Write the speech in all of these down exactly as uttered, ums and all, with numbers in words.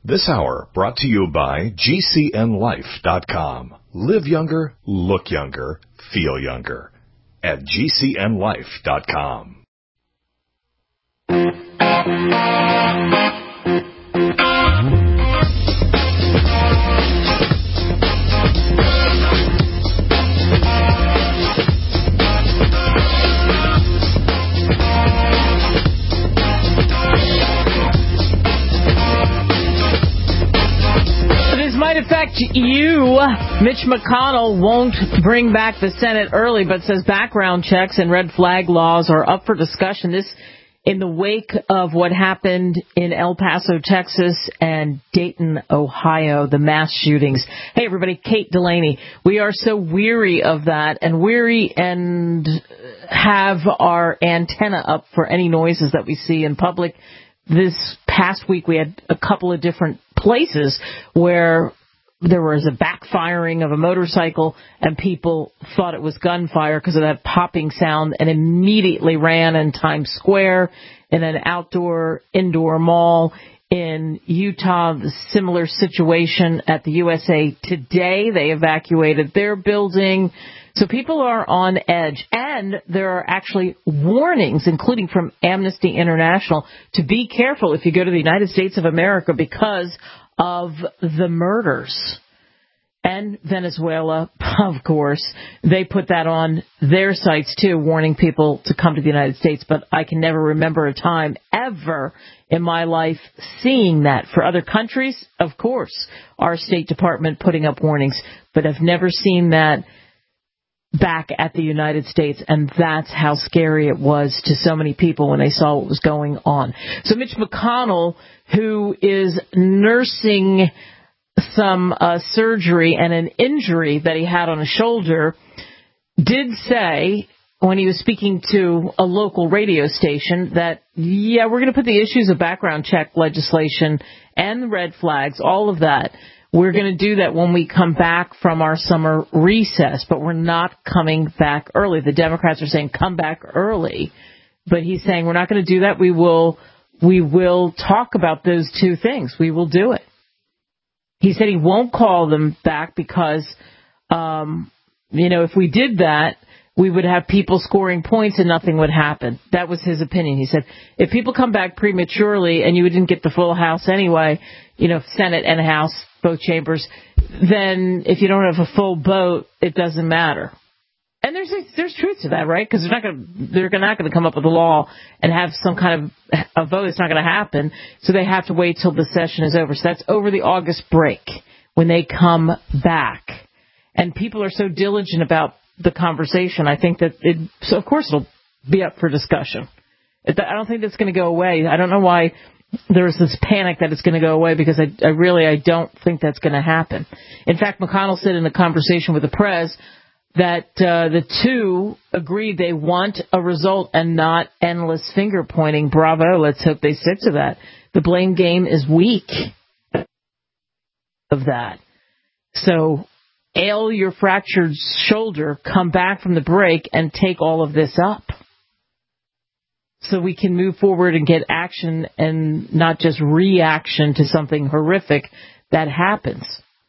This hour brought to you by G C N life dot com. Live younger, look younger, feel younger at G C N life dot com. Might affect you. Mitch McConnell won't bring back the Senate early, but says background checks and red flag laws are up for discussion. This in the wake of what happened in El Paso, Texas, and Dayton, Ohio, the mass shootings. Hey, everybody, Kate Delaney. We are so weary of that and weary and have our antenna up for any noises that we see in public. This past week, we had a couple of different places where there was a backfiring of a motorcycle and people thought it was gunfire because of that popping sound and immediately ran in Times Square in an outdoor indoor mall. In Utah, the similar situation at the U S A Today. They evacuated their building. So people are on edge, and there are actually warnings, including from Amnesty International, to be careful if you go to the United States of America because of the murders. And Venezuela, of course, they put that on their sites, too, warning people to come to the United States. But I can never remember a time ever in my life seeing that. For other countries, of course, our State Department putting up warnings, but I've never seen that back at the United States, and that's how scary it was to so many people when they saw what was going on. So Mitch McConnell, who is nursing some uh, surgery and an injury that he had on his shoulder, did say when he was speaking to a local radio station that, yeah, we're going to put the issues of background check legislation and the red flags, all of that, we're going to do that when we come back from our summer recess, but we're not coming back early. The Democrats are saying come back early, but he's saying we're not going to do that. We will, we will talk about those two things. We will do it. He said he won't call them back because, um, you know, if we did that, we would have people scoring points and nothing would happen. That was his opinion. He said, if people come back prematurely and you didn't get the full House anyway, you know, Senate and House, both chambers, then if you don't have a full vote, it doesn't matter. And there's there's truth to that, right? Because they're not going they're not going to come up with a law and have some kind of a vote. It's not going to happen. So they have to wait till the session is over. So that's over the August break when they come back. And people are so diligent about the conversation. I think that it, so of course it'll be up for discussion. I don't think that's going to go away. I don't know why there's this panic that it's going to go away because I, I really I don't think that's going to happen. In fact, McConnell said in a conversation with the press that uh, the two agreed they want a result and not endless finger pointing. Bravo. Let's hope they stick to that. The blame game is weak of that. So ail your fractured shoulder, come back from the break and take all of this up so we can move forward and get action and not just reaction to something horrific that happens.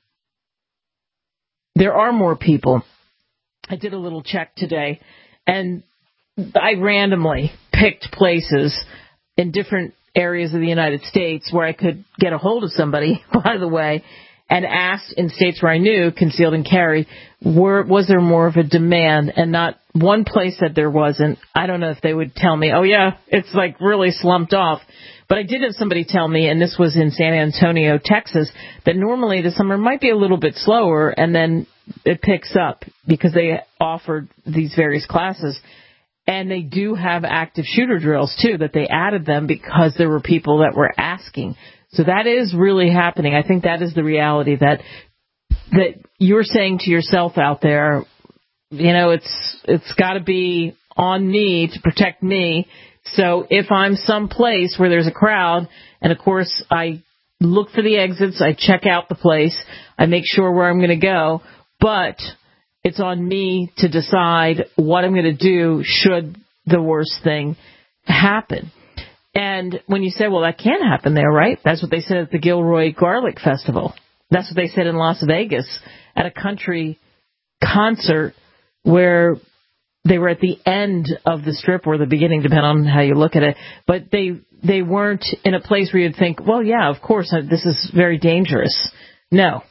There are more people. I did a little check today, and I randomly picked places in different areas of the United States where I could get a hold of somebody, by the way, and asked in states where I knew, concealed and carry, were, was there more of a demand, and not one place that there wasn't. I don't know if they would tell me, oh, yeah, it's like really slumped off. But I did have somebody tell me, and this was in San Antonio, Texas, that normally the summer might be a little bit slower, and then it picks up because they offered these various classes. And they do have active shooter drills, too, that they added them because there were people that were asking. So that is really happening. I think that is the reality that that you're saying to yourself out there, you know, it's it's got to be on me to protect me. So if I'm someplace where there's a crowd, and, of course, I look for the exits, I check out the place, I make sure where I'm going to go, but it's on me to decide what I'm going to do should the worst thing happen. And when you say, well, that can happen there, right? That's what they said at the Gilroy Garlic Festival. That's what they said in Las Vegas at a country concert where they were at the end of the strip or the beginning, depending on how you look at it. But they they weren't in a place where you'd think, well, yeah, of course, this is very dangerous. No.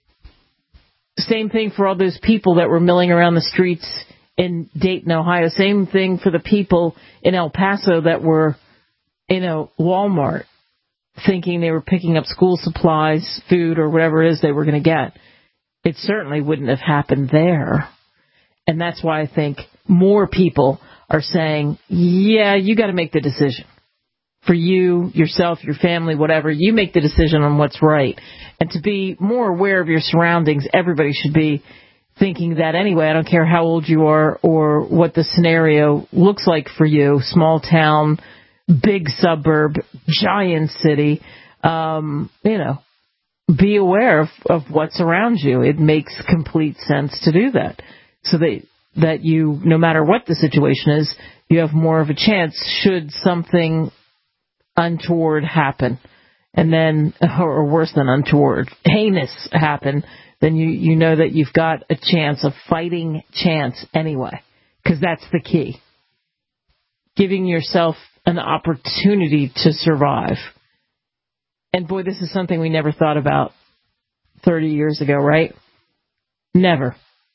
Same thing for all those people that were milling around the streets in Dayton, Ohio. Same thing for the people in El Paso that were in a Walmart thinking they were picking up school supplies, food, or whatever it is they were going to get. It certainly wouldn't have happened there. And that's why I think more people are saying, yeah, you got to make the decision. For you, yourself, your family, whatever, you make the decision on what's right. And to be more aware of your surroundings, everybody should be thinking that anyway. I don't care how old you are or what the scenario looks like for you, small town, big suburb, giant city, um, you know, be aware of, of what's around you. It makes complete sense to do that. So that, that you, no matter what the situation is, you have more of a chance should something untoward happen. And then, or worse than untoward, heinous happen, then you, you know that you've got a chance, a fighting chance anyway. Because that's the key. Giving yourself an opportunity to survive. And boy, this is something we never thought about thirty years ago, right? Never.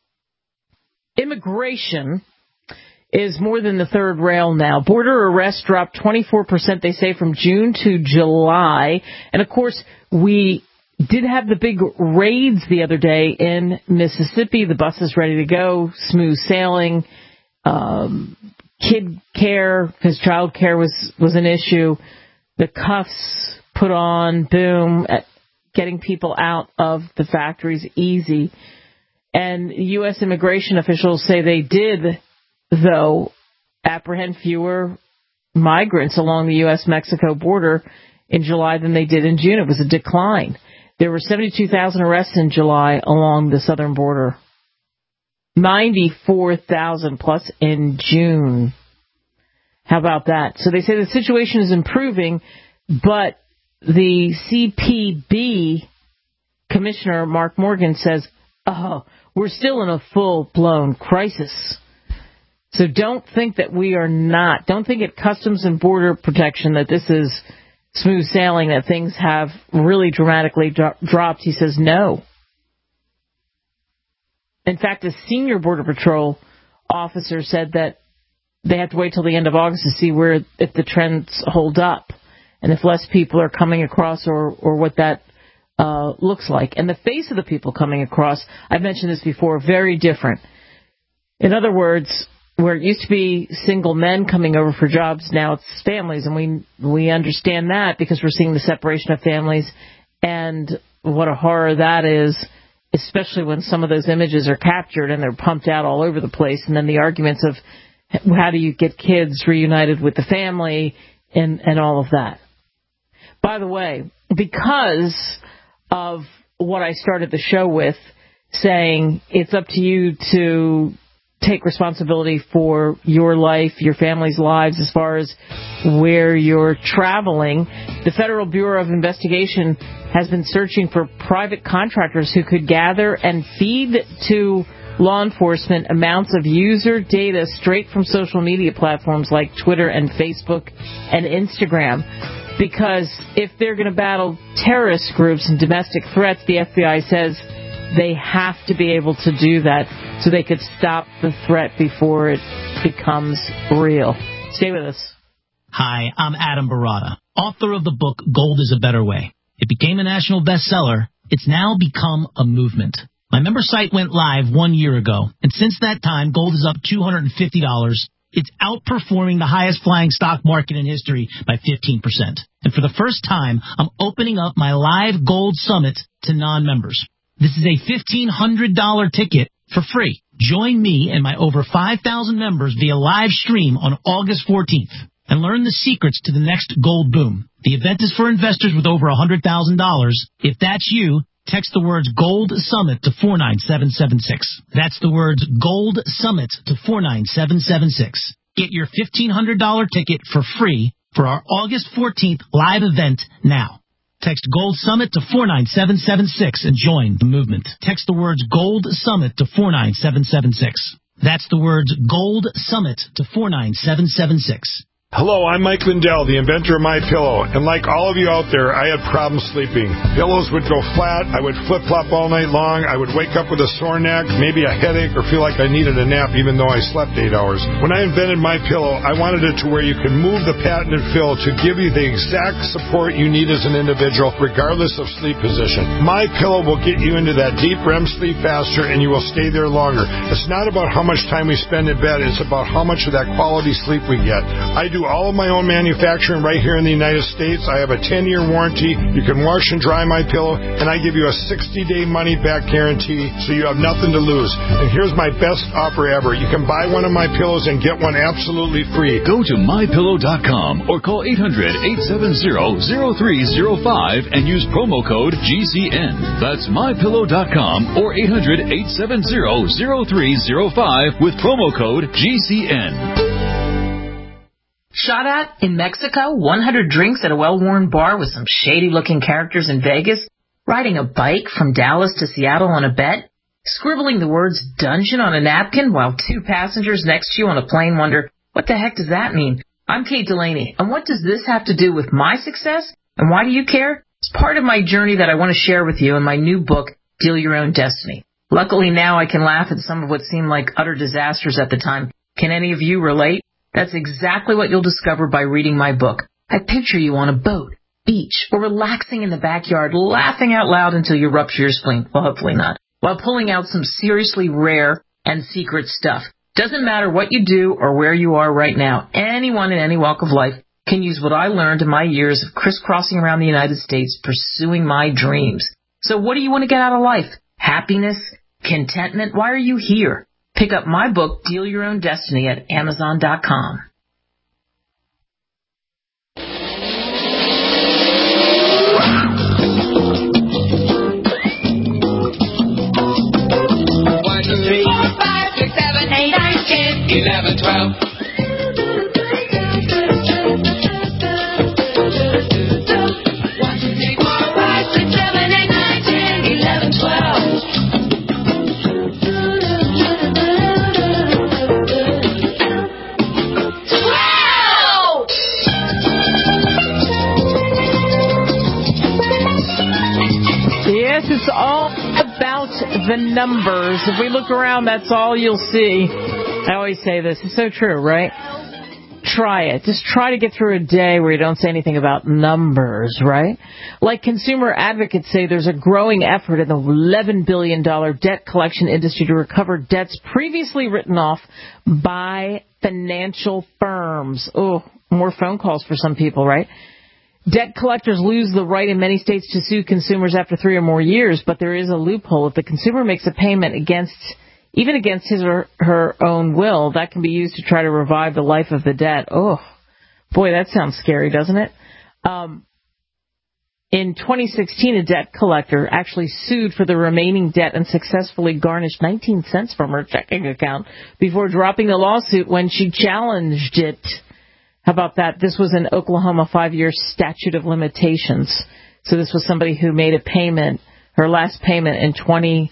Immigration is more than the third rail now. Border arrests dropped twenty-four percent, they say, from June to July. And, of course, we did have the big raids the other day in Mississippi. The bus is ready to go, smooth sailing, um, kid care, because child care was, was an issue. The cuffs put on, boom, getting people out of the factories easy. And U S immigration officials say they did, though, apprehend fewer migrants along the U S Mexico border in July than they did in June. It was a decline. There were seventy-two thousand arrests in July along the southern border. ninety-four thousand plus in June. How about that? So they say the situation is improving, but the C P B Commissioner Mark Morgan says, oh, we're still in a full-blown crisis. So don't think that we are not. Don't think at Customs and Border Protection that this is smooth sailing, that things have really dramatically dro- dropped. He says no. In fact, a senior Border Patrol officer said that they have to wait till the end of August to see where if the trends hold up and if less people are coming across or, or what that uh, looks like. And the face of the people coming across, I've mentioned this before, very different. In other words, where it used to be single men coming over for jobs, now it's families. And we we understand that because we're seeing the separation of families and what a horror that is, especially when some of those images are captured and they're pumped out all over the place. And then the arguments of how do you get kids reunited with the family and, and all of that. By the way, because of what I started the show with, saying it's up to you to take responsibility for your life, your family's lives, as far as where you're traveling. The Federal Bureau of Investigation has been searching for private contractors who could gather and feed to law enforcement amounts of user data straight from social media platforms like Twitter and Facebook and Instagram. Because if they're going to battle terrorist groups and domestic threats, the F B I says they have to be able to do that so they could stop the threat before it becomes real. Stay with us. Hi, I'm Adam Barata, author of the book Gold is a Better Way. It became a national bestseller. It's now become a movement. My member site went live one year ago, and since that time, gold is up two hundred fifty dollars. It's outperforming the highest flying stock market in history by fifteen percent. And for the first time, I'm opening up my live gold summit to non-members. This is a fifteen hundred dollars ticket for free. Join me and my over five thousand members via live stream on August fourteenth and learn the secrets to the next gold boom. The event is for investors with over one hundred thousand dollars. If that's you, text the words Gold Summit to four nine seven seven six. That's the words Gold Summit to four nine seven seven six. Get your fifteen hundred dollars ticket for free for our August fourteenth live event now. Text Gold Summit to four nine seven seven six and join the movement. Text the words Gold Summit to four nine seven seven six. That's the words Gold Summit to four nine seven seven six. Hello, I'm Mike Lindell, the inventor of MyPillow, and like all of you out there, I had problems sleeping. Pillows would go flat, I would flip-flop all night long, I would wake up with a sore neck, maybe a headache, or feel like I needed a nap even though I slept eight hours. When I invented MyPillow, I wanted it to where you could move the patented fill to give you the exact support you need as an individual, regardless of sleep position. MyPillow will get you into that deep R E M sleep faster, and you will stay there longer. It's not about how much time we spend in bed, it's about how much of that quality sleep we get. I do all of my own manufacturing right here in the United States. I have a ten-year warranty. You can wash and dry MyPillow, and I give you a sixty-day money-back guarantee, so you have nothing to lose. And here's my best offer ever. You can buy one of my pillows and get one absolutely free. Go to my pillow dot com or call eight hundred, eight seven zero, zero three zero five and use promo code G C N. That's my pillow dot com or eight hundred, eight seven zero, zero three zero five with promo code G C N. Shot at in Mexico, one hundred drinks at a well-worn bar with some shady-looking characters in Vegas, riding a bike from Dallas to Seattle on a bet, scribbling the words dungeon on a napkin while two passengers next to you on a plane wonder, what the heck does that mean? I'm Kate Delaney, and what does this have to do with my success? And why do you care? It's part of my journey that I want to share with you in my new book, Deal Your Own Destiny. Luckily now I can laugh at some of what seemed like utter disasters at the time. Can any of you relate? That's exactly what you'll discover by reading my book. I picture you on a boat, beach, or relaxing in the backyard, laughing out loud until you rupture your spleen. Well, hopefully not. While pulling out some seriously rare and secret stuff. Doesn't matter what you do or where you are right now. Anyone in any walk of life can use what I learned in my years of crisscrossing around the United States pursuing my dreams. So what do you want to get out of life? Happiness? Contentment? Why are you here? Pick up my book, Deal Your Own Destiny, at amazon dot com. One, two, three, four, five, six, seven, eight, nine, ten, eleven, twelve. One, two, three, four, five, six, seven, eight, nine, ten, eleven, twelve. It's all about the numbers. If we look around, that's all you'll see. I always say this. It's so true, right? Try it. Just try to get through a day where you don't say anything about numbers, right? Like consumer advocates say, there's a growing effort in the eleven billion dollars debt collection industry to recover debts previously written off by financial firms. Oh, more phone calls for some people, right? Debt collectors lose the right in many states to sue consumers after three or more years, but there is a loophole. If the consumer makes a payment against, even against his or her own will, that can be used to try to revive the life of the debt. Oh, boy, that sounds scary, doesn't it? Um, in twenty sixteen, a debt collector actually sued for the remaining debt and successfully garnished nineteen cents from her checking account before dropping the lawsuit when she challenged it. How about that? This was an Oklahoma five-year statute of limitations. So this was somebody who made a payment, her last payment in twenty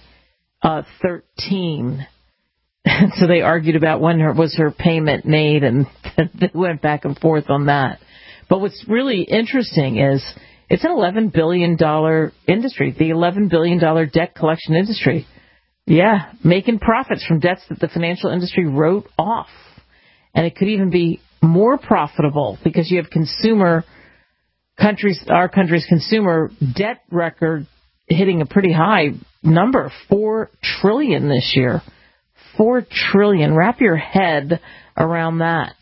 thirteen. So they argued about when her, was her payment made, and they went back and forth on that. But what's really interesting is it's an eleven billion dollars industry, the eleven billion dollars debt collection industry. Yeah, making profits from debts that the financial industry wrote off. And it could even be more profitable because you have consumer countries, our country's consumer debt record hitting a pretty high number, four trillion this year. Four trillion. Wrap your head around that.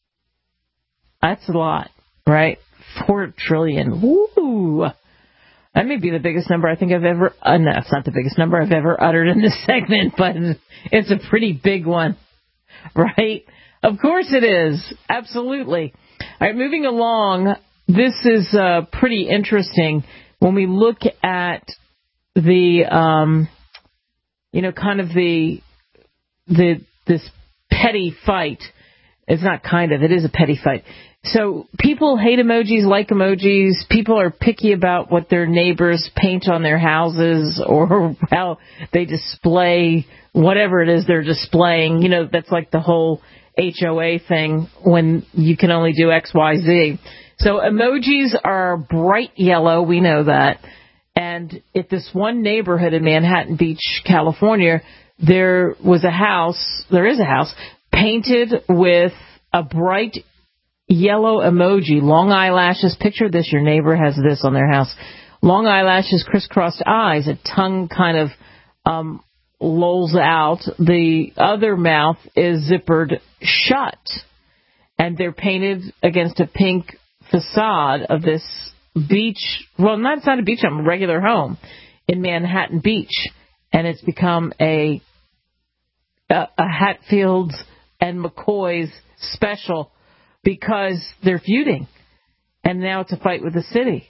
That's a lot, right? Four trillion. Woo! That may be the biggest number I think I've ever. Uh, no, it's not the biggest number I've ever uttered in this segment, but it's a pretty big one, right? Of course it is. Absolutely. All right, moving along. This is uh, pretty interesting when we look at the, um, you know, kind of the the this petty fight. It's not kind of. It is a petty fight So people hate emojis, like emojis. People are picky about what their neighbors paint on their houses or how they display whatever it is they're displaying. You know, that's like the whole H O A thing when you can only do X, Y, Z. So emojis are bright yellow. We know that. And at this one neighborhood in Manhattan Beach, California, there was a house, there is a house, painted with a bright yellow emoji, long eyelashes. Picture this, your neighbor has this on their house. Long eyelashes, crisscrossed eyes, a tongue kind of um, lolls out. The other mouth is zippered shut. And they're painted against a pink facade of this beach, well, not, it's not a beach, a regular home in Manhattan Beach. And it's become a, a, a Hatfields and McCoy's special because they're feuding. And now it's a fight with the city.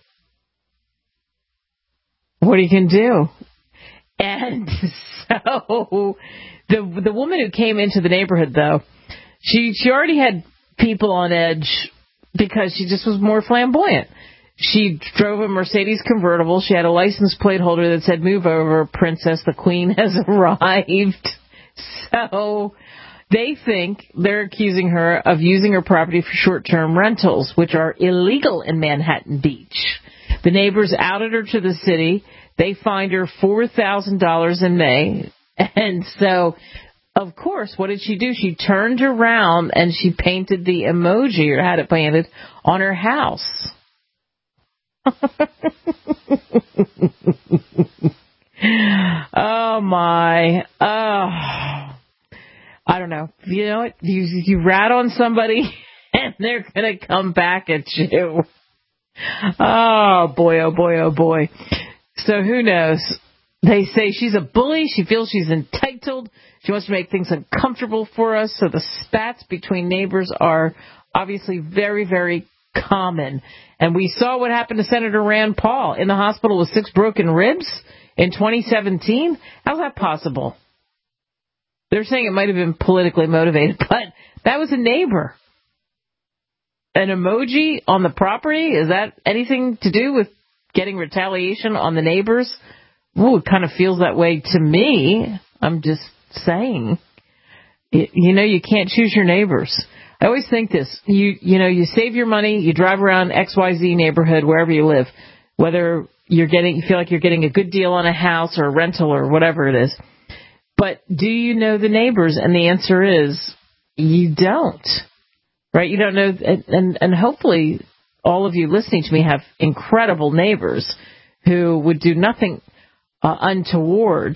What are you going to do? And so the the woman who came into the neighborhood, though, she she already had people on edge because she just was more flamboyant. She drove a Mercedes convertible. She had a license plate holder that said, "Move over, princess, the queen has arrived." So they think they're accusing her of using her property for short-term rentals, which are illegal in Manhattan Beach. The neighbors outed her to the city. They fined her four thousand dollars in May. And so, of course, what did she do? She turned around and she painted the emoji, or had it painted, on her house. Oh, my. Oh. I don't know. You know what? You, you rat on somebody and they're going to come back at you. Oh, boy, oh, boy, oh, boy. So who knows? They say she's a bully. She feels she's entitled. She wants to make things uncomfortable for us. So the spats between neighbors are obviously very, very common. And we saw what happened to Senator Rand Paul in the hospital with six broken ribs in twenty seventeen. How's that possible? They're saying it might have been politically motivated, but that was a neighbor. An emoji on the property? Is that anything to do with getting retaliation on the neighbors? Ooh, it kind of feels that way to me. I'm just saying. It, you know, you can't choose your neighbors. I always think this. You you know, you save your money, you drive around X Y Z neighborhood, wherever you live, whether you're getting, you feel like you're getting a good deal on a house or a rental or whatever it is. But do you know the neighbors? And the answer is you don't. Right? You don't know. And, and, and hopefully all of you listening to me have incredible neighbors who would do nothing uh, untoward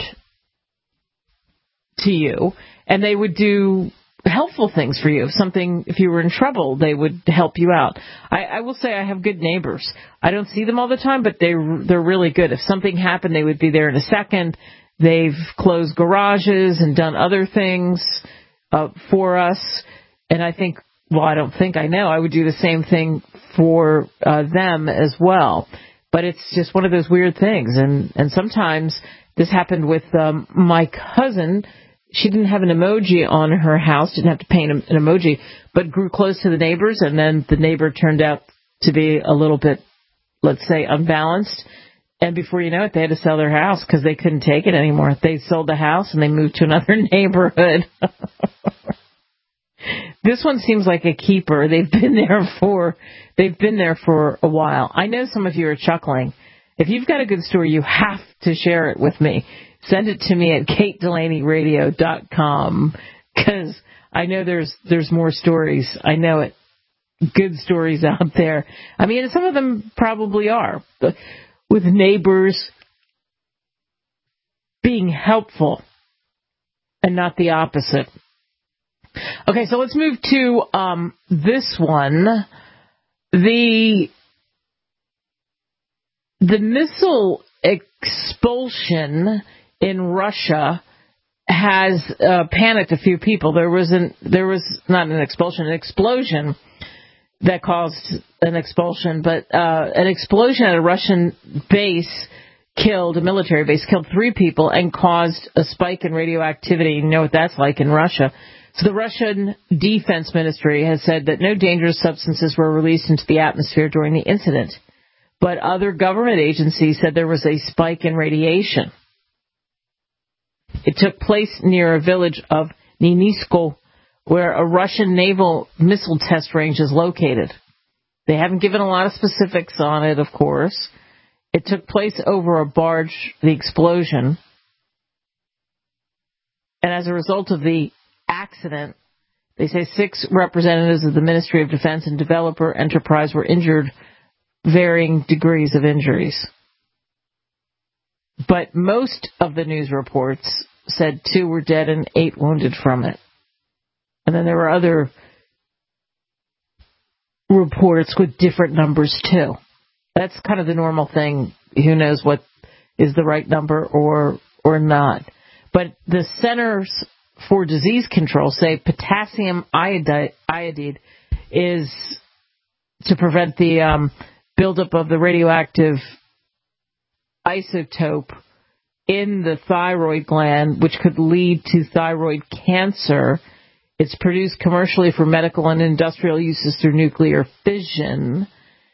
to you. And they would do helpful things for you. If something, if you were in trouble, they would help you out. I, I will say I have good neighbors. I don't see them all the time, but they, they're really good. If something happened, they would be there in a second. They've closed garages and done other things uh, for us. And I think, well, I don't think I know, I would do the same thing for uh, them as well. But it's just one of those weird things. And, and sometimes this happened with um, my cousin. She didn't have an emoji on her house, didn't have to paint an emoji, but grew close to the neighbors. And then the neighbor turned out to be a little bit, let's say, unbalanced. And before you know it, they had to sell their house because they couldn't take it anymore. They sold the house and they moved to another neighborhood. This one seems like a keeper. They've been there for they've been there for a while. I know some of you are chuckling. If you've got a good story, you have to share it with me. Send it to me at kate delaney radio dot com because I know there's there's more stories. I know it. Good stories out there. I mean, some of them probably are. But with neighbors being helpful and not the opposite. Okay, so let's move to um, this one. The the missile expulsion in Russia has uh, panicked a few people. There was an there was not an expulsion, an explosion that caused an expulsion, but uh, an explosion at a Russian base killed, a military base, killed three people and caused a spike in radioactivity. You know what that's like in Russia. So the Russian Defense Ministry has said that no dangerous substances were released into the atmosphere during the incident. But other government agencies said there was a spike in radiation. It took place near a village of Ninisko, where a Russian naval missile test range is located. They haven't given a lot of specifics on it, of course. It took place over a barge, the explosion. And as a result of the accident, they say six representatives of the Ministry of Defense and Developer Enterprise were injured, varying degrees of injuries. But most of the news reports said two were dead and eight wounded from it. And then there were other reports with different numbers, too. That's kind of the normal thing. Who knows what is the right number or or not. But the Centers for Disease Control say potassium iodide, iodide is to prevent the um, buildup of the radioactive isotope in the thyroid gland, which could lead to thyroid cancer. It's produced commercially for medical and industrial uses through nuclear fission.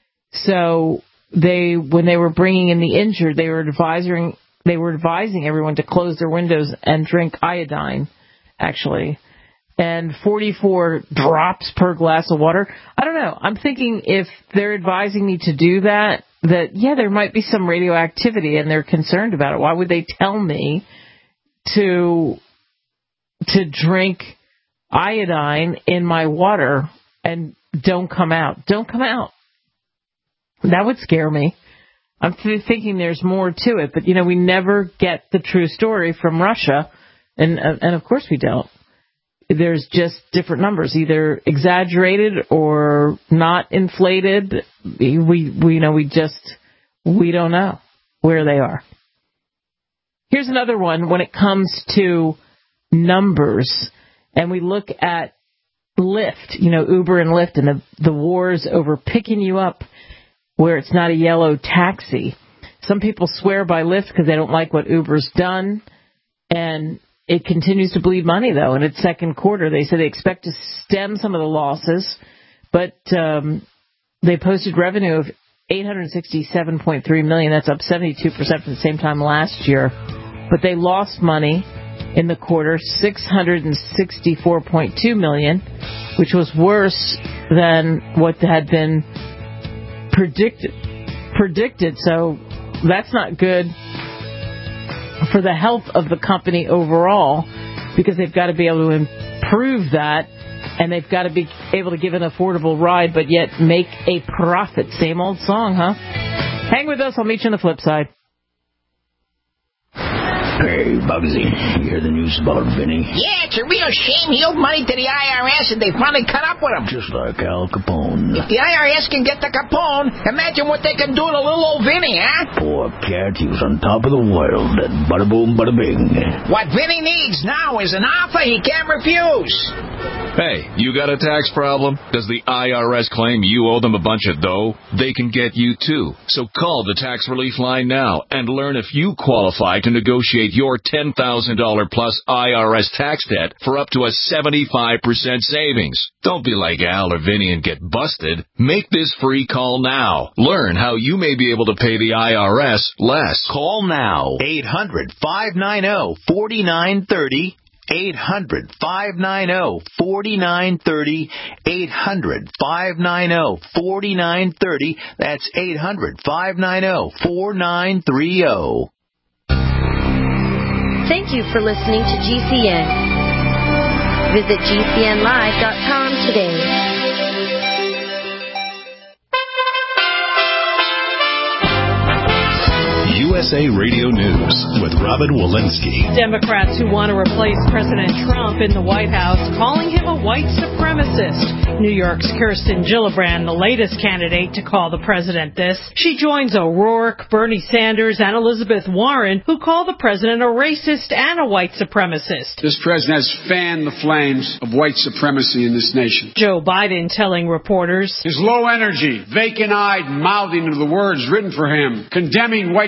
So they, when they were bringing in the injured, they were advising they were advising everyone to close their windows and drink iodine, actually. And forty-four drops per glass of water. I don't know. I'm thinking if they're advising me to do that, that, yeah, there might be some radioactivity and they're concerned about it. Why would they tell me to to drink iodine in my water and don't come out? Don't come out. That would scare me. I'm th- thinking there's more to it, but, you know, we never get the true story from Russia, and uh, and of course we don't. There's just different numbers, either exaggerated or not inflated. We, we you know, we just, we don't know where they are. Here's another one when it comes to numbers, and we look at Lyft, you know, Uber and Lyft, and the, the wars over picking you up where it's not a yellow taxi. Some people swear by Lyft because they don't like what Uber's done, and it continues to bleed money, though, in its second quarter. They said they expect to stem some of the losses, but um, they posted revenue of eight hundred sixty-seven point three million dollars. That's up seventy-two percent from the same time last year. But they lost money in the quarter, six hundred sixty-four point two million dollars, which was worse than what had been predicted. predicted. So that's not good for the health of the company overall, because they've got to be able to improve that, and they've got to be able to give an affordable ride, but yet make a profit. Same old song, huh? Hang with us. I'll meet you on the flip side. Hey, Bugsy, you hear the news about Vinny? Yeah, it's a real shame. He owed money to the I R S, and they finally cut up with him. Just like Al Capone. If the I R S can get to Capone, imagine what they can do to little old Vinny, huh? Poor cat, he was on top of the world, and bada boom, bada bing. What Vinny needs now is an offer he can't refuse. Hey, you got a tax problem? Does the I R S claim you owe them a bunch of dough? They can get you too. So call the Tax Relief Line now and learn if you qualify to negotiate your ten thousand dollars plus I R S tax debt for up to a seventy-five percent savings. Don't be like Al or Vinny and get busted. Make this free call now. Learn how you may be able to pay the I R S less. Call now. eight hundred, five nine zero, four nine three zero. eight hundred, five nine zero, four nine three zero. eight hundred, five nine zero, four nine three zero. That's eight hundred, five nine zero, four nine three zero. Thank you for listening to G C N. Visit G C N live dot com today. U S A Radio News with Robin Walensky. Democrats who want to replace President Trump in the White House calling him a white supremacist. New York's Kirsten Gillibrand, the latest candidate to call the president this. She joins O'Rourke, Bernie Sanders, and Elizabeth Warren, who call the president a racist and a white supremacist. This president has fanned the flames of white supremacy in this nation. Joe Biden telling reporters, his low energy, vacant-eyed mouthing of the words written for him, condemning white supremacy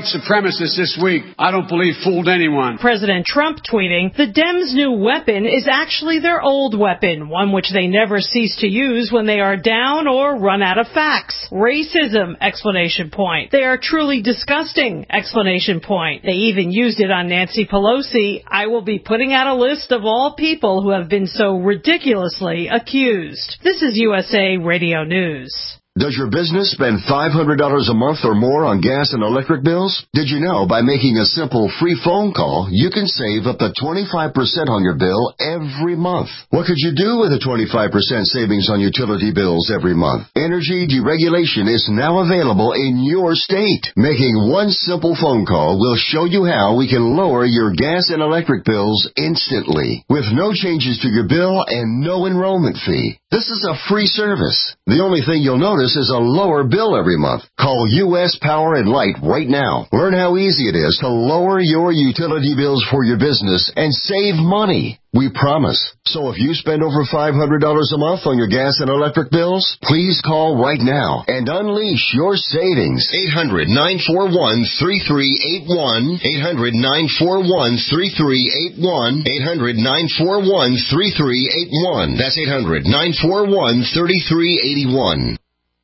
supremacists this week, I don't believe fooled anyone. President Trump tweeting, the Dems' new weapon is actually their old weapon, one which they never cease to use when they are down or run out of facts. Racism, explanation point. They are truly disgusting, explanation point. They even used it on Nancy Pelosi. I will be putting out a list of all people who have been so ridiculously accused. This is U S A Radio News. Does your business spend five hundred dollars a month or more on gas and electric bills? Did you know by making a simple free phone call, you can save up to twenty-five percent on your bill every month? What could you do with a twenty-five percent savings on utility bills every month? Energy deregulation is now available in your state. Making one simple phone call will show you how we can lower your gas and electric bills instantly, with no changes to your bill and no enrollment fee. This is a free service. The only thing you'll notice is a lower bill every month. Call U S Power and Light right now. Learn how easy it is to lower your utility bills for your business and save money. We promise. So if you spend over five hundred dollars a month on your gas and electric bills, please call right now and unleash your savings. eight hundred, nine four one, three three eight one. eight hundred, nine four one, three three eight one. eight hundred, nine four one, three three eight one. That's eight hundred, nine four one, three three eight one.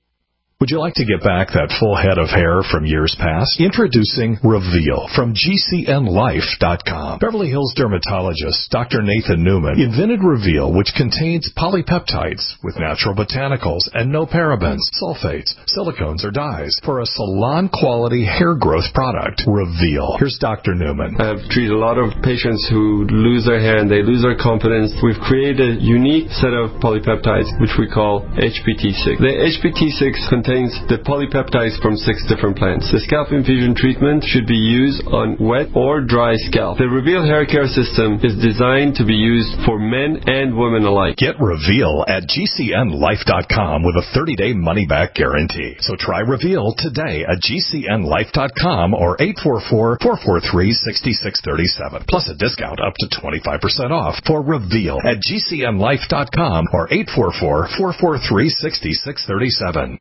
Would you like to get back that full head of hair from years past? Introducing Reveal from G C N Life dot com. Beverly Hills dermatologist Doctor Nathan Newman invented Reveal, which contains polypeptides with natural botanicals and no parabens, sulfates, silicones, or dyes for a salon-quality hair growth product. Reveal. Here's Doctor Newman. I've treated a lot of patients who lose their hair and they lose their confidence. We've created a unique set of polypeptides, which we call H P T six. The H P T six contains contains the polypeptides from six different plants. The scalp infusion treatment should be used on wet or dry scalp. The Reveal hair care system is designed to be used for men and women alike. Get Reveal at G C N Life dot com with a thirty-day money-back guarantee. So try Reveal today at G C N Life dot com or eight four four, four four three, six six three seven. Plus a discount up to twenty-five percent off for Reveal at G C N Life dot com or eight four four, four four three, six six three seven.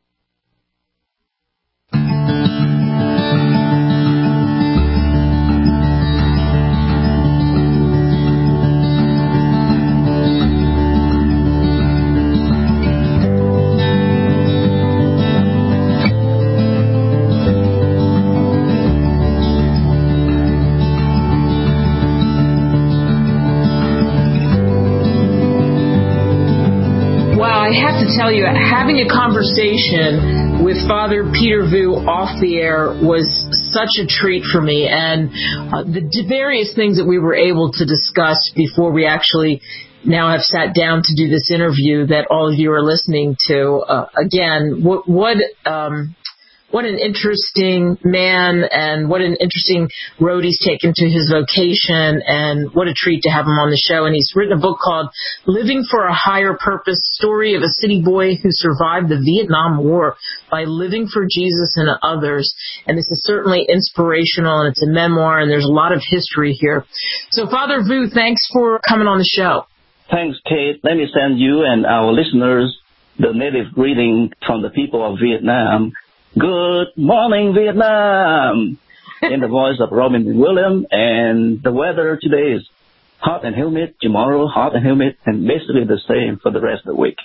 Tell you, having a conversation with Father Peter Vu off the air was such a treat for me, and uh, the various things that we were able to discuss before we actually now have sat down to do this interview that all of you are listening to. Uh, again, what what um, what an interesting man, and what an interesting road he's taken to his vocation, and what a treat to have him on the show. And he's written a book called Living for a Higher Purpose, Story of a City Boy Who Survived the Vietnam War by Living for Jesus and Others. And this is certainly inspirational, and it's a memoir, and there's a lot of history here. So, Father Vu, thanks for coming on the show. Thanks, Kate. Let me send you and our listeners the native greeting from the people of Vietnam. Good morning, Vietnam, in the voice of Robin Williams. And the weather today is hot and humid. Tomorrow, hot and humid, and basically the same for the rest of the week.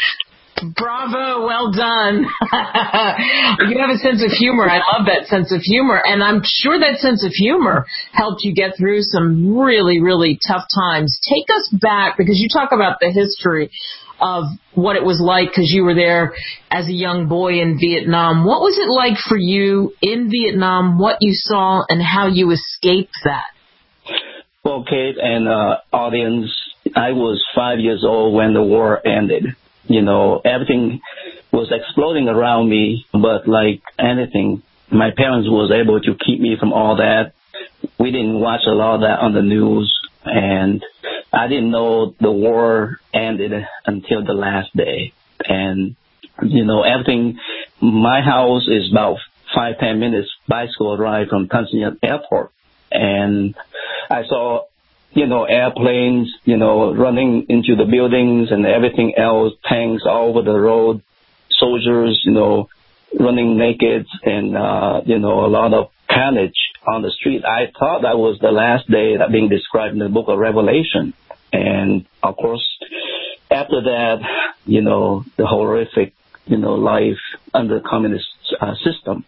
Bravo, well done. You have a sense of humor. I love that sense of humor. And I'm sure that sense of humor helped you get through some really, really tough times. Take us back, because you talk about the history of what it was like, because you were there as a young boy in Vietnam. What was it like for you in Vietnam, what you saw, and how you escaped that? Well, Kate and uh, audience, I was five years old when the war ended. You know, everything was exploding around me, but like anything, my parents was able to keep me from all that. We didn't watch a lot of that on the news, and I didn't know the war ended until the last day. And, you know, everything, my house is about five, ten minutes bicycle ride from Tan Son Nhut Airport. And I saw, you know, airplanes, you know, running into the buildings and everything else, tanks all over the road, soldiers, you know, running naked, and, uh, you know, a lot of carnage on the street. I thought that was the last day that being described in the book of Revelation. And, of course, after that, you know, the horrific, you know, life under the communist uh, system.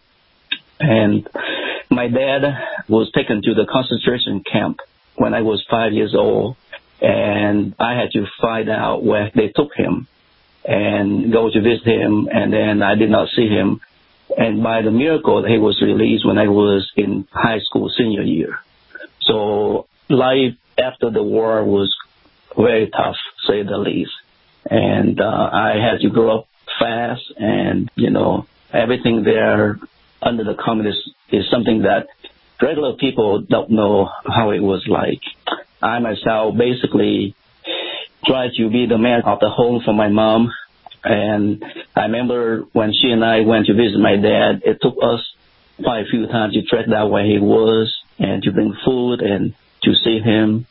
And my dad was taken to the concentration camp when I was five years old, and I had to find out where they took him and go to visit him, and then I did not see him. And by the miracle, he was released when I was in high school senior year. So life after the war was very tough, say the least. And uh, I had to grow up fast, and, you know, everything there under the communists is something that regular people don't know how it was like. I myself basically tried to be the man of the home for my mom. And I remember when she and I went to visit my dad, it took us quite a few times to track down where he was and to bring food and to see him.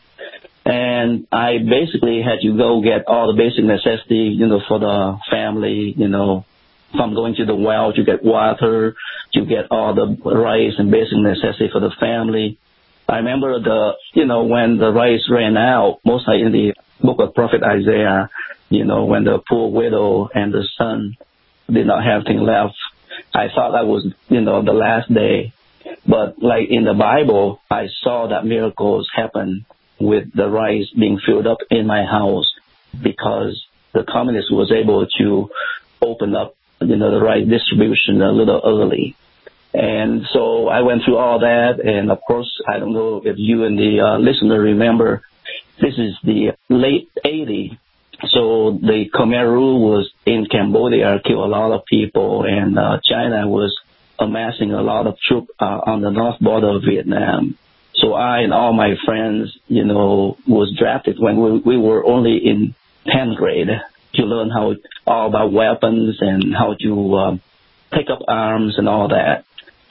And I basically had to go get all the basic necessities, you know, for the family, you know, from going to the well to get water, to get all the rice and basic necessities for the family. I remember the, you know, when the rice ran out, mostly in the book of Prophet Isaiah, you know, when the poor widow and the son did not have anything left. I thought that was, you know, the last day. But like in the Bible, I saw that miracles happen with the rice being filled up in my house because the communist was able to open up, you know, the rice distribution a little early. And so I went through all that. And of course, I don't know if you and the uh, listener remember, this is the late eighties. So the Khmer Rouge was in Cambodia, killed a lot of people, and uh, China was amassing a lot of troops uh, on the north border of Vietnam. So I and all my friends, you know, was drafted when we, we were only in tenth grade to learn how all about weapons and how to uh, pick up arms and all that.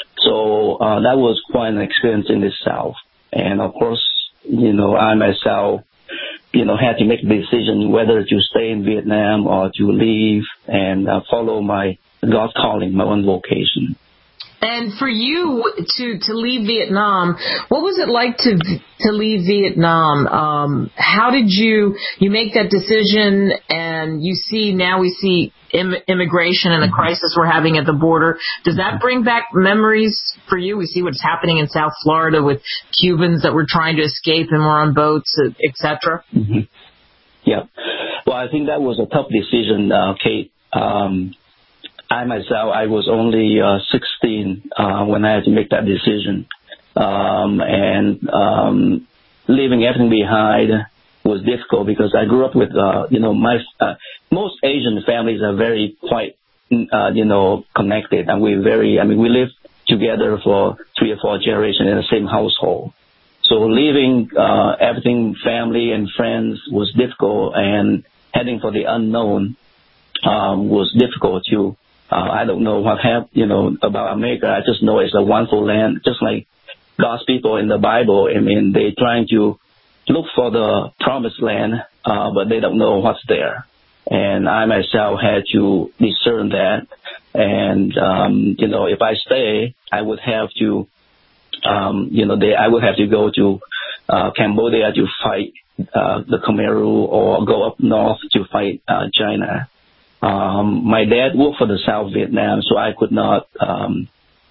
So uh, that was quite an experience in itself. And of course, you know, I myself, you know, had to make a decision whether to stay in Vietnam or to leave and uh, follow my God calling, my own vocation. And for you to, to leave Vietnam, what was it like to to leave Vietnam? Um, how did you you make that decision? And you see now we see im- immigration and the crisis we're having at the border. Does that bring back memories for you? We see what's happening in South Florida with Cubans that were trying to escape and were on boats, et cetera. Mm-hmm. Yeah. Well, I think that was a tough decision, uh, Kate. Um, I myself, I was only uh, sixteen uh, when I had to make that decision. Um, and um, leaving everything behind was difficult because I grew up with, uh, you know, my uh, most Asian families are very quite, uh, you know, connected. And we very, I mean, we lived together for three or four generations in the same household. So leaving uh, everything, family and friends was difficult, and heading for the unknown um, was difficult too. Uh, I don't know what happened, you know, about America. I just know it's a wonderful land, just like God's people in the Bible. I mean, they're trying to look for the promised land, uh, but they don't know what's there. And I myself had to discern that. And, um, you know, if I stay, I would have to, um, you know, they, I would have to go to uh, Cambodia to fight uh, the Khmer Rouge or go up north to fight uh, China. Um, my dad worked for the South Vietnam, so I could not, um,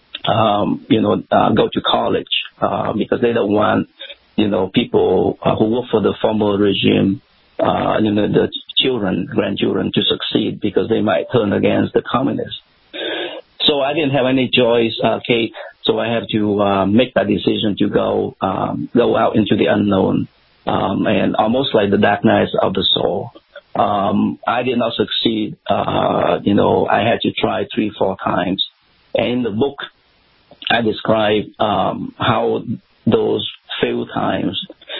um, you know, uh, go to college uh, because they don't want, you know, people uh, who work for the former regime, uh, you know, the children, grandchildren to succeed because they might turn against the communists. So I didn't have any choice, uh, Kate. So I have to uh, make that decision to go um, go out into the unknown, um, and almost like the dark nights of the soul. Um, I did not succeed. Uh, you know, I had to try three, four times. And in the book, I describe um, how those few times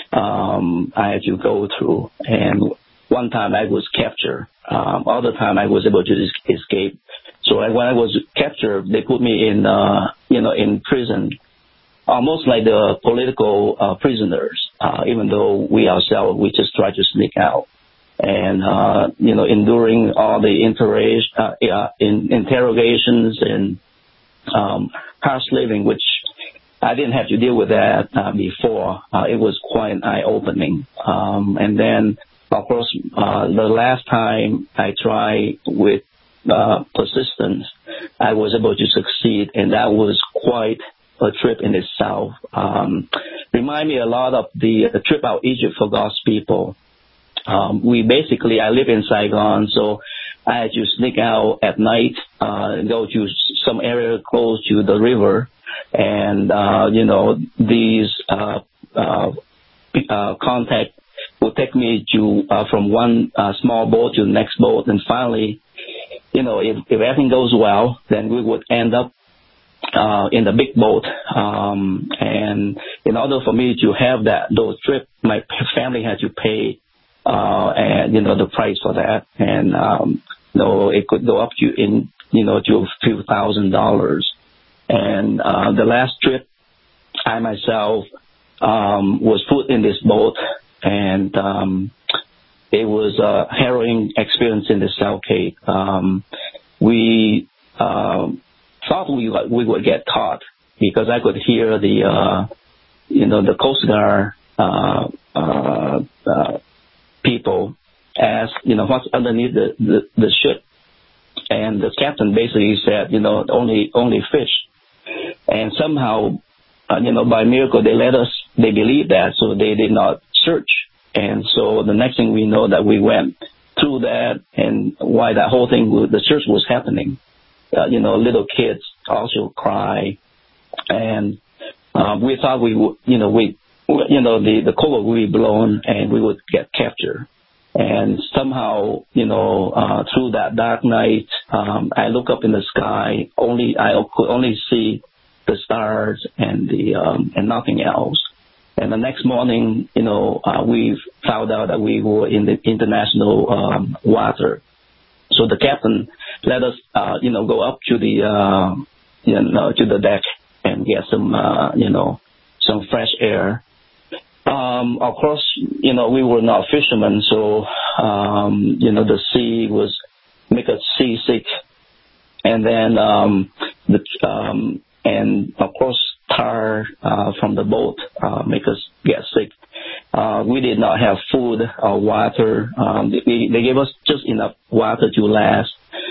um, I had to go through. And one time I was captured. Um, other time I was able to escape. So when I was captured, they put me in, uh, you know, in prison, almost like the political uh, prisoners. Uh, even though we ourselves, we just try to sneak out. And, uh, you know, enduring all the interrog- uh, uh, in, interrogations and um, harsh living, which I didn't have to deal with that uh, before. Uh, it was quite eye-opening. Um, and then, of course, uh, the last time I tried with uh, persistence, I was able to succeed, and that was quite a trip in itself. Um, remind me a lot of the, the trip out Egypt for God's people. Um, we basically, I live in Saigon, so I had to sneak out at night, uh, go to some area close to the river, and, uh, you know, these, uh, uh, uh, contact would take me to, uh, from one, uh, small boat to the next boat, and finally, you know, if, if everything goes well, then we would end up, uh, in the big boat, um, and in order for me to have that, those trip, my family had to pay, uh, and, you know, the price for that, and, um, you know, it could go up to, in, you know, to a few thousand dollars. And, uh, the last trip, I myself, um, was put in this boat, and, um, it was a harrowing experience in the South Cape. Um, we, um, thought we, we would get caught because I could hear the, uh, you know, the Coast Guard, uh, uh, uh, people ask, you know, what's underneath the, the, the ship. And the captain basically said, you know, only, only fish. And somehow, uh, you know, by miracle, they let us, they believed that, so they did not search. And so the next thing we know that we went through that, and why that whole thing, the search was happening. Uh, you know, little kids also cry. And uh, we thought we would, you know, we, you know, the, the cover would be blown and we would get captured. And somehow, you know, uh, through that dark night, um, I look up in the sky, only, I could only see the stars and the, um, and nothing else. And the next morning, you know, uh, we found out that we were in the international, um, water. So the captain let us, uh, you know, go up to the, uh, you know, to the deck and get some, uh, you know, some fresh air. Um, of course, you know, we were not fishermen, so, um, you know, the sea was, make us seasick. And then, um, the, um, and of course, tar, uh, from the boat, uh, make us get sick. Uh, we did not have food or water. Um, they, they gave us just enough water to last.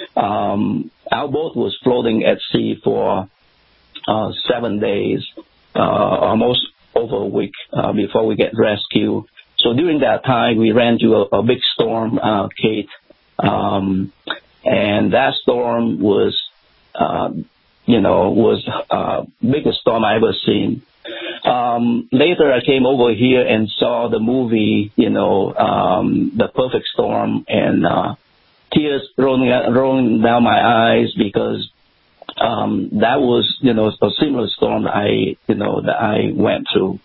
Um, our boat was floating at sea for, uh, seven days, uh, almost over a week uh, before we get rescued. So during that time, we ran into a, a big storm, uh, Kate, um, and that storm was, uh, you know, was uh, biggest storm I ever seen. Um, later, I came over here and saw the movie, you know, um, The Perfect Storm, and uh, tears rolling rolling down my eyes because Um, that was, you know, a similar storm that I, you know, that I went through.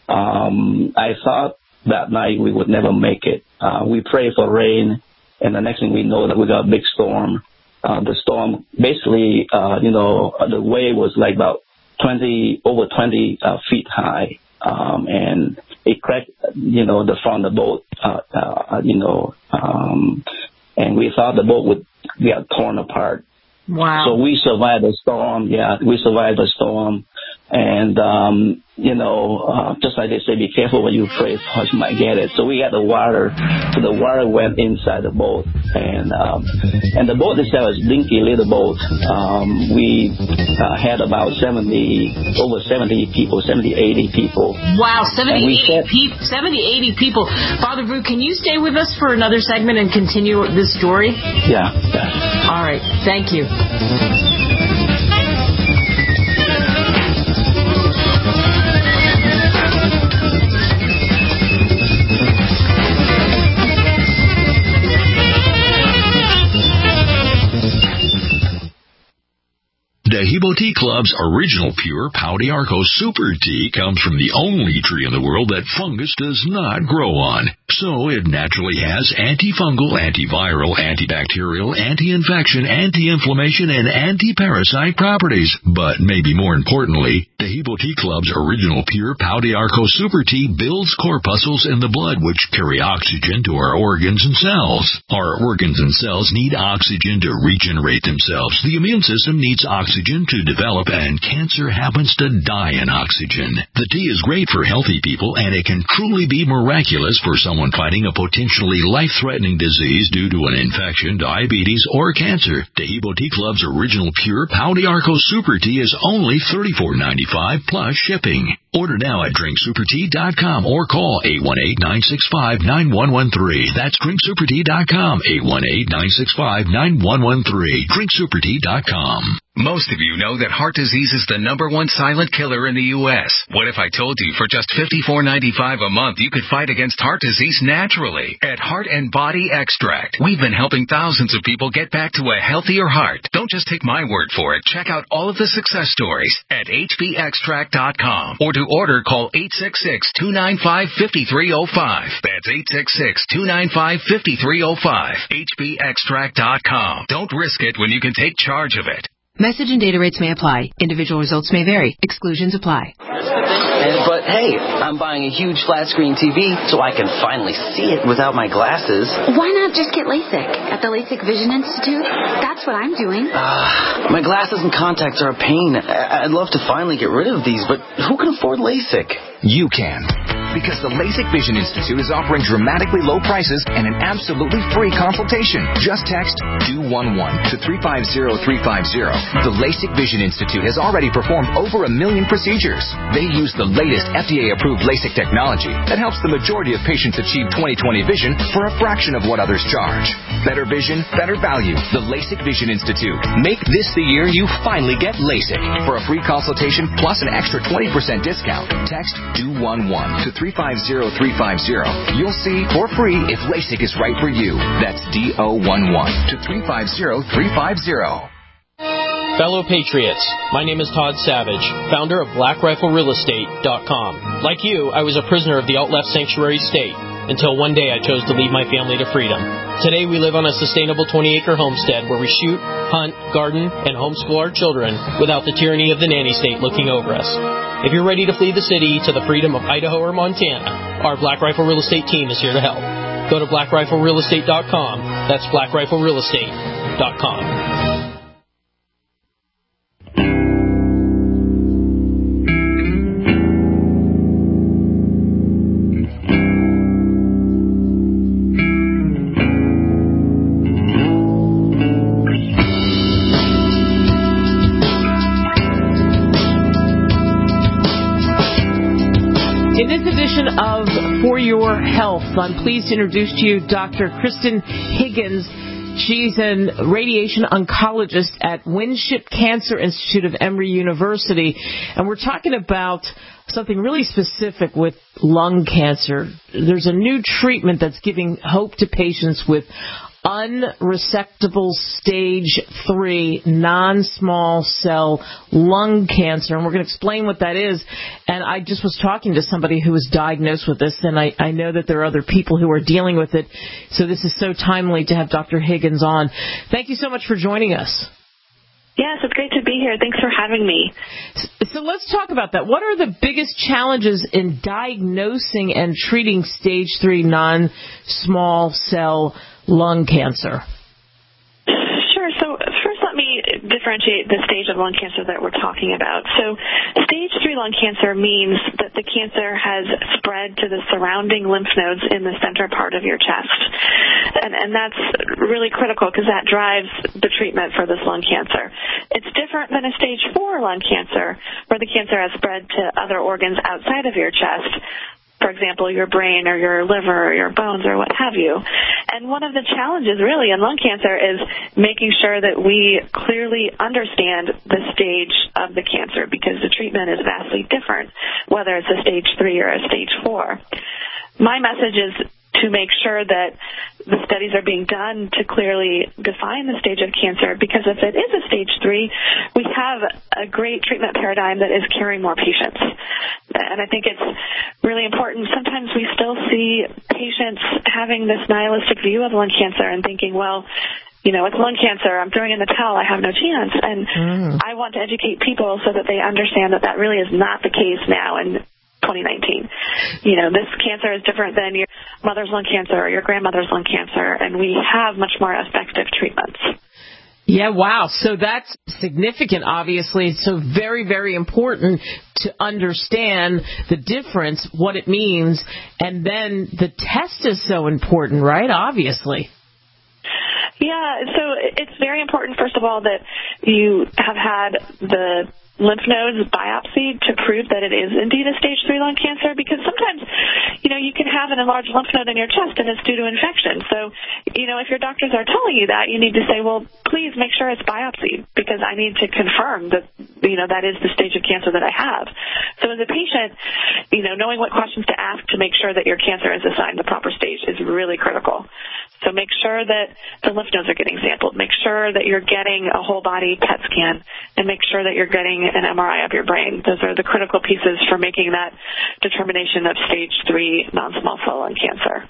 Um, I thought that night we would never make it. Uh, we prayed for rain, and the next thing we know that we got a big storm. Uh, the storm basically, uh, you know, the wave was like about twenty, over twenty uh, feet high. Um, and it cracked, you know, the front of the boat, uh, uh, you know, um, and we thought the boat would get torn apart. Wow. So we survived the storm. Yeah, we survived the storm. And, um, you know, uh, just like they say, be careful when you pray, because you might get it. So we had the water. So the water went inside the boat. And um, and the boat itself is a dinky little boat. Um, we uh, had about seventy, over seventy people, seventy, eighty people. Wow, seventy, eighty, said, pe- seventy, eighty people. Father Vu, can you stay with us for another segment and continue this story? Yeah. yeah. All right. Thank you. Dahibo Tea Club's original pure Pau de Arco Super Tea comes from the only tree in the world that fungus does not grow on. So it naturally has antifungal, antiviral, antibacterial, anti-infection, anti-inflammation, and anti-parasite properties. But maybe more importantly, Dahibo Tea Club's original pure Pau de Arco Super Tea builds corpuscles in the blood which carry oxygen to our organs and cells. Our organs and cells need oxygen to regenerate themselves. The immune system needs oxygen meant to develop, and cancer happens to die in oxygen. The tea is great for healthy people, and it can truly be miraculous for someone fighting a potentially life-threatening disease due to an infection, diabetes, or cancer. Taheebo Tea Club's original pure Pau d'Arco Super Tea is only thirty-four ninety-five plus shipping. Order now at drink super tea dot com or call eight one eight, nine six five, nine one one three. That's drink super tea dot com, eight one eight, nine six five, nine one one three. drink super tea dot com. Most of you know that heart disease is the number one silent killer in the U S What if I told you for just fifty-four ninety-five a month you could fight against heart disease naturally? At Heart and Body Extract, we've been helping thousands of people get back to a healthier heart. Don't just take my word for it. Check out all of the success stories at h b extract dot com, or to order, call eight six six, two nine five, five three zero five. That's eight six six, two nine five, five three zero five. h b extract dot com. Don't risk it when you can take charge of it. Message and data rates may apply. Individual results may vary. Exclusions apply. But hey, I'm buying a huge flat screen T V so I can finally see it without my glasses. Why not just get LASIK at the LASIK Vision Institute? That's what I'm doing. Uh, my glasses and contacts are a pain. I- I'd love to finally get rid of these, but who can afford LASIK? You can. Because the LASIK Vision Institute is offering dramatically low prices and an absolutely free consultation. Just text do one one to three five zero three five zero. The LASIK Vision Institute has already performed over a million procedures. They use the latest F D A-approved LASIK technology that helps the majority of patients achieve twenty twenty vision for a fraction of what others charge. Better vision, better value. The LASIK Vision Institute. Make this the year you finally get LASIK. For a free consultation plus an extra twenty percent discount, text do one one to three five zero three five zero. You'll see for free if LASIK is right for you. That's D O one one to three five zero three five zero. Fellow Patriots, my name is Todd Savage, founder of black rifle real estate dot com. Like you, I was a prisoner of the alt-left sanctuary state until one day I chose to leave my family to freedom. Today we live on a sustainable twenty-acre homestead where we shoot, hunt, garden, and homeschool our children without the tyranny of the nanny state looking over us. If you're ready to flee the city to the freedom of Idaho or Montana, our Black Rifle Real Estate team is here to help. Go to black rifle real estate dot com. That's black rifle real estate dot com. In this edition of For Your Health, I'm pleased to introduce to you Doctor Kristen Higgins. She's a radiation oncologist at Winship Cancer Institute of Emory University, and we're talking about something really specific with lung cancer. There's a new treatment that's giving hope to patients with unresectable stage three non-small cell lung cancer, and we're going to explain what that is. And I just was talking to somebody who was diagnosed with this, and I, I know that there are other people who are dealing with it, so this is so timely to have Doctor Higgins on. Thank you so much for joining us. Yes, it's great to be here. Thanks for having me. So let's talk about that. What are the biggest challenges in diagnosing and treating stage three non-small cell lung cancer? Sure. So first let me differentiate the stage of lung cancer that we're talking about. So stage three lung cancer means that the cancer has spread to the surrounding lymph nodes in the center part of your chest. And, and that's really critical because that drives the treatment for this lung cancer. It's different than a stage four lung cancer where the cancer has spread to other organs outside of your chest. For example, your brain or your liver or your bones or what have you. And one of the challenges really in lung cancer is making sure that we clearly understand the stage of the cancer because the treatment is vastly different, whether it's a stage three or a stage four. My message is to make sure that the studies are being done to clearly define the stage of cancer, because if it is a stage three, we have a great treatment paradigm that is curing more patients. And I think it's really important. Sometimes we still see patients having this nihilistic view of lung cancer and thinking, well, you know, it's lung cancer, I'm throwing in the towel, I have no chance. And mm. I want to educate people so that they understand that that really is not the case now in twenty nineteen. You know, this cancer is different than your mother's lung cancer or your grandmother's lung cancer, and we have much more effective treatments. Yeah, wow. So that's significant, obviously. So very, very important to understand the difference, what it means, and then the test is so important, right? Obviously. Yeah, so it's very important, first of all, that you have had the lymph nodes biopsied to prove that it is indeed a stage three lung cancer, because sometimes, you know, you can have an enlarged lymph node in your chest and it's due to infection. So, you know, if your doctors are telling you that, you need to say, well, please make sure it's biopsied, because I need to confirm that, you know, that is the stage of cancer that I have. So as a patient, you know, knowing what questions to ask to make sure that your cancer is assigned the proper stage is really critical. So make sure that the lymph nodes are getting sampled. Make sure that you're getting a whole body P E T scan, and make sure that you're getting an M R I of your brain. Those are the critical pieces for making that determination of stage three non-small cell lung cancer.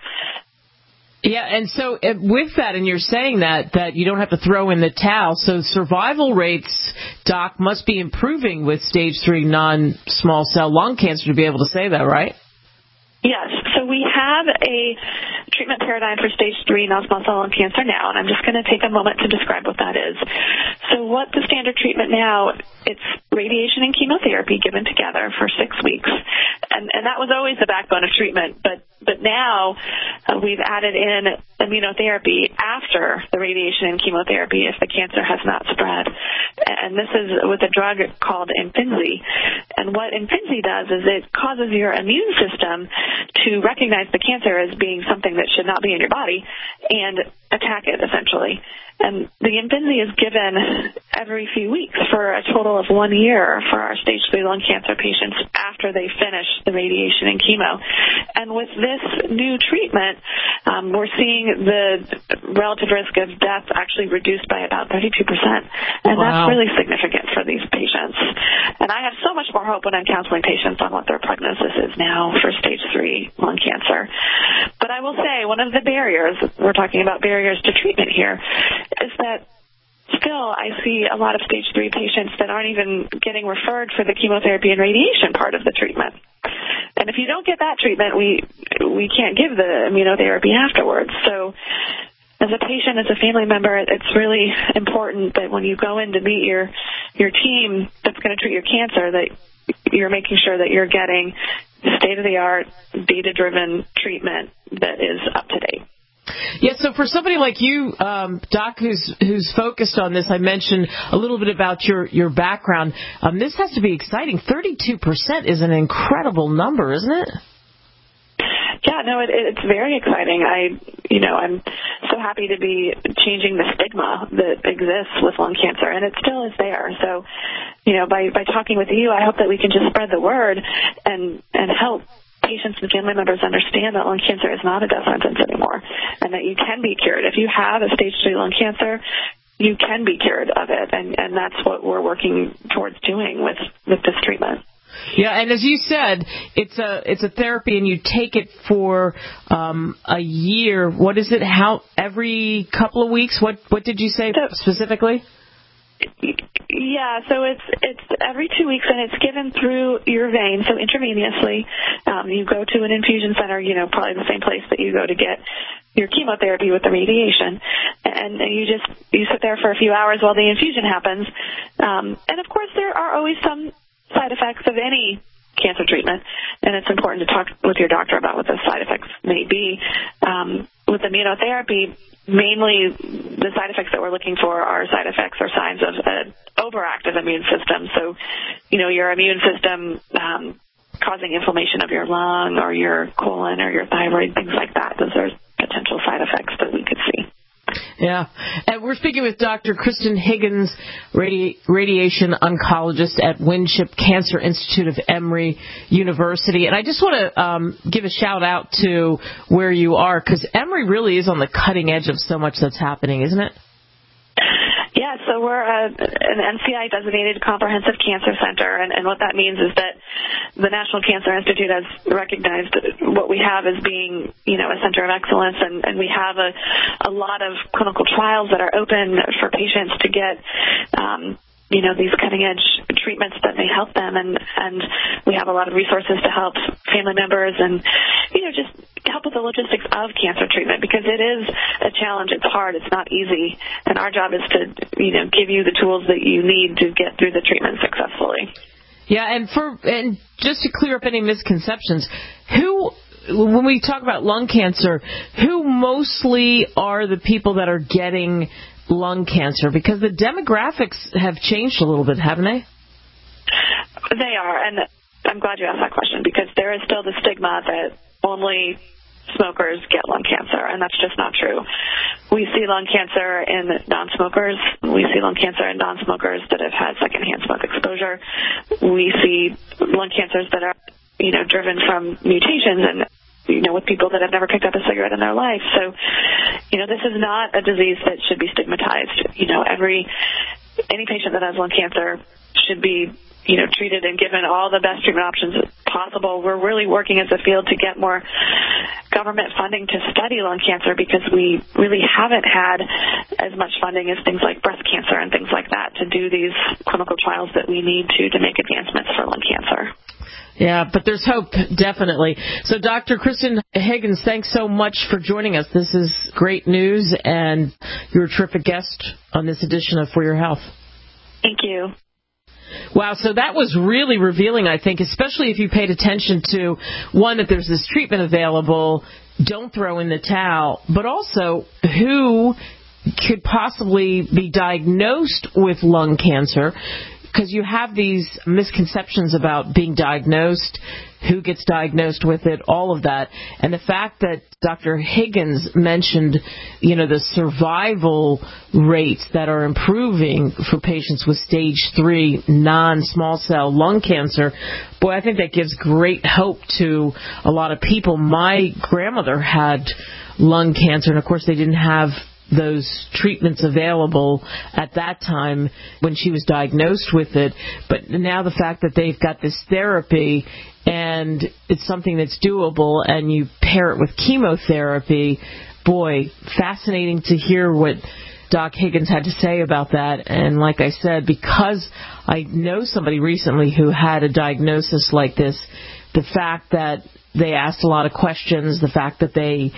Yeah, and so with that, and you're saying that, that you don't have to throw in the towel, so survival rates, Doc, must be improving with stage three non-small cell lung cancer to be able to say that, right? Yes. So we have a treatment paradigm for stage three non-small cell lung cancer now, and I'm just going to take a moment to describe what that is. So what the standard treatment now, it's radiation and chemotherapy given together for six weeks. And, and that was always the backbone of treatment, but, but now uh, we've added in immunotherapy after the radiation and chemotherapy if the cancer has not spread. And this is with a drug called Imfinzi. And what Imfinzi does is it causes your immune system to recognize the cancer as being something that should not be in your body and attack it, essentially. And the Imfinzi is given every few weeks for a total of one year for our stage three lung cancer patients after they finish the radiation and chemo. And with this new treatment, um, we're seeing the relative risk of death actually reduced by about thirty-two percent. And wow. That's really significant for these patients. And I have so much more hope when I'm counseling patients on what their prognosis is now for stage three lung cancer. But I will say one of the barriers, we're talking about barriers to treatment here, is that still I see a lot of stage three patients that aren't even getting referred for the chemotherapy and radiation part of the treatment. And if you don't get that treatment, we we can't give the immunotherapy afterwards. So as a patient, as a family member, it's really important that when you go in to meet your your team that's going to treat your cancer, that you're making sure that you're getting state-of-the-art, data-driven treatment that is up to date. Yeah, so for somebody like you, um, Doc, who's who's focused on this, I mentioned a little bit about your, your background. Um, this has to be exciting. thirty-two percent is an incredible number, isn't it? Yeah, no, it, it's very exciting. I, you know, I'm so happy to be changing the stigma that exists with lung cancer, and it still is there. So, you know, by, by talking with you, I hope that we can just spread the word and, and help patients and family members understand that lung cancer is not a death sentence anymore, and that you can be cured. If you have a stage three lung cancer, you can be cured of it, and, and that's what we're working towards doing with, with this treatment. Yeah, and as you said, it's a it's a therapy, and you take it for um, a year. What is it? How every couple of weeks? What what did you say so, specifically? Yeah, so it's it's every two weeks, and it's given through your vein, so intravenously. Um, you go to an infusion center, you know, probably the same place that you go to get your chemotherapy with the radiation, and you just you sit there for a few hours while the infusion happens. Um, and of course, there are always some side effects of any cancer treatment, and it's important to talk with your doctor about what those side effects may be. Um, with immunotherapy, mainly the side effects that we're looking for are side effects or signs of an overactive immune system. So, you know, your immune system um, causing inflammation of your lung or your colon or your thyroid, things like that. Those are potential side effects that we could see. Yeah, and we're speaking with Doctor Kristen Higgins, radi- radiation oncologist at Winship Cancer Institute of Emory University. And I just want to um, give a shout out to where you are, because Emory really is on the cutting edge of so much that's happening, isn't it? Yeah, so we're a, an N C I-designated comprehensive cancer center, and, and what that means is that the National Cancer Institute has recognized what we have as being, you know, a center of excellence, and, and we have a, a lot of clinical trials that are open for patients to get, um, you know, these cutting-edge treatments that may help them, and, and we have a lot of resources to help family members and, you know, just help help with the logistics of cancer treatment, because it is a challenge. It's hard. It's not easy. And our job is to, you know, give you the tools that you need to get through the treatment successfully. Yeah, and for and just to clear up any misconceptions, who, when we talk about lung cancer, who mostly are the people that are getting lung cancer? Because the demographics have changed a little bit, haven't they? They are, and I'm glad you asked that question, because there is still the stigma that only smokers get lung cancer, and that's just not true. We see lung cancer in non-smokers. We see lung cancer in non-smokers that have had secondhand smoke exposure. We see lung cancers that are, you know, driven from mutations and, you know, with people that have never picked up a cigarette in their life. So, you know, this is not a disease that should be stigmatized. You know, every, any patient that has lung cancer should be, you know, treated and given all the best treatment options possible. We're really working as a field to get more government funding to study lung cancer, because we really haven't had as much funding as things like breast cancer and things like that to do these clinical trials that we need to to make advancements for lung cancer. Yeah, but there's hope, definitely. So, Doctor Kristin Higgins, thanks so much for joining us. This is great news, and you're a terrific guest on this edition of For Your Health. Thank you. Wow, so that was really revealing, I think, especially if you paid attention to, one, that there's this treatment available, don't throw in the towel, but also who could possibly be diagnosed with lung cancer, because you have these misconceptions about being diagnosed, who gets diagnosed with it, all of that. And the fact that Doctor Higgins mentioned, you know, the survival rates that are improving for patients with stage three non-small cell lung cancer, boy, I think that gives great hope to a lot of people. My grandmother had lung cancer, and of course they didn't have those treatments available at that time when she was diagnosed with it. But now the fact that they've got this therapy and it's something that's doable, and you pair it with chemotherapy, boy, fascinating to hear what Doc Higgins had to say about that. And like I said, because I know somebody recently who had a diagnosis like this, the fact that they asked a lot of questions, the fact that they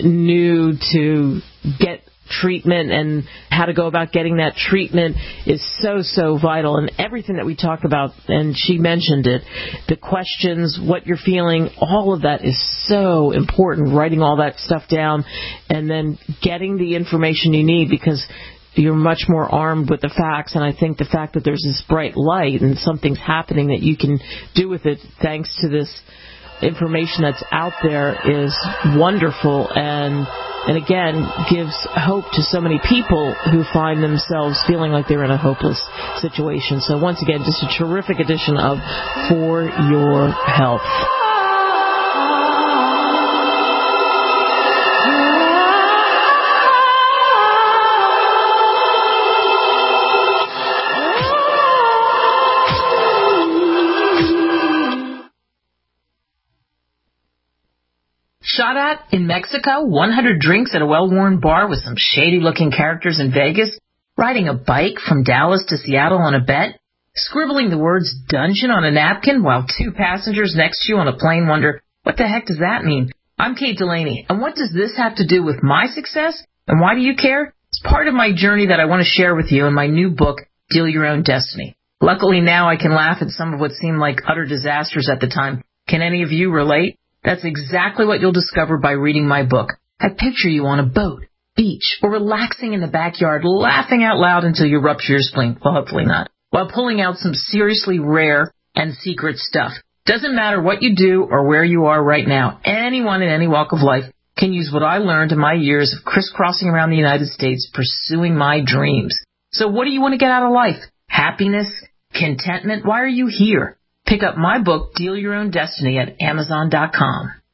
knew to get treatment and how to go about getting that treatment is so, so vital. And everything that we talk about, and she mentioned it, the questions, what you're feeling, all of that is so important, writing all that stuff down and then getting the information you need, because you're much more armed with the facts. And I think the fact that there's this bright light and something's happening that you can do with it thanks to this information that's out there is wonderful, and and again gives hope to so many people who find themselves feeling like they're in a hopeless situation. So once again, just a terrific edition of For Your Health. Shot at in Mexico, one hundred drinks at a well-worn bar with some shady-looking characters in Vegas, riding a bike from Dallas to Seattle on a bet, scribbling the words dungeon on a napkin while two passengers next to you on a plane wonder, what the heck does that mean? I'm Kate Delaney, and what does this have to do with my success, and why do you care? It's part of my journey that I want to share with you in my new book, Deal Your Own Destiny. Luckily now I can laugh at some of what seemed like utter disasters at the time. Can any of you relate? That's exactly what you'll discover by reading my book. I picture you on a boat, beach, or relaxing in the backyard, laughing out loud until you rupture your spleen. Well, hopefully not. While pulling out some seriously rare and secret stuff. Doesn't matter what you do or where you are right now. Anyone in any walk of life can use what I learned in my years of crisscrossing around the United States pursuing my dreams. So what do you want to get out of life? Happiness? Contentment? Why are you here? Pick up my book, Deal Your Own Destiny, at Amazon dot com.